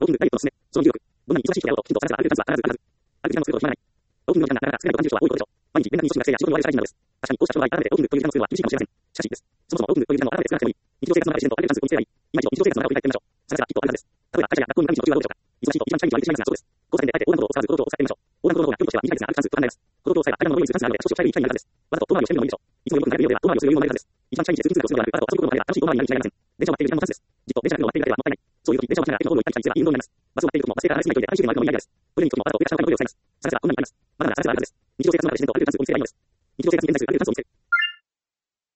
ウォーキング、ダイエットのすすめ、その技術、どんなに忙しい人であろうと、きちんと探せばあるチャンスは必ずあるはず。ある時間のすることを暇がない。ウォーキングの時間が少ないと感じる人は多いことでしょう。毎日連絡に忙しい学生や仕事に追われる社会人なのです。確かにこうした人は改めてウォーキングという時間をするのは厳しいかもしれません。しかしいいです。そもそもウォーキングという時間を改めて少なくてもいい。日常生活の中で自然とあらゆるチャンスを見つければいい。今一度日常生活の中を振り返ってみましょう。探せばきっとあるはずです。例えば会社や学校に向かう道の途中はどうでしょうか。忙しいと一番近い道は歩いてしまいますがそうです。交差点であえて横断歩道を使わず高速道を使ってみましょう。横断歩道の方が距離としては短いですが歩くチャンスと考えます。高速道を使えば間の上にするチャンスがあるので少しを控える機会になるはずです。わざと遠回りをしてみるのもいいでしょう。いつも横に流れるようでは遠回りをする余裕もないはずです。一番近い道で通勤通学をするのではなく、わざと遊ぶことの方が楽しい遠回りになるに違いありません。電車を待っている時間のチャンスです。じっと電車が来るのを待っているだけではもったいない。そういう時、電車を待ちながら手のホールを行ったり来たりすればいい運動になります。バスを待っている時もバス停から歩いてない距離で回収点があるのもいいアイデアです。トイレに行く時もわざと上か下の階の距離を抑えます。探せばこんなにあります。まだまだ探せばあるはずです。日常生活の中で自然とあらゆるチャンスを見つければいいのです。日常生活に現在するあらゆるチャンスを見つけ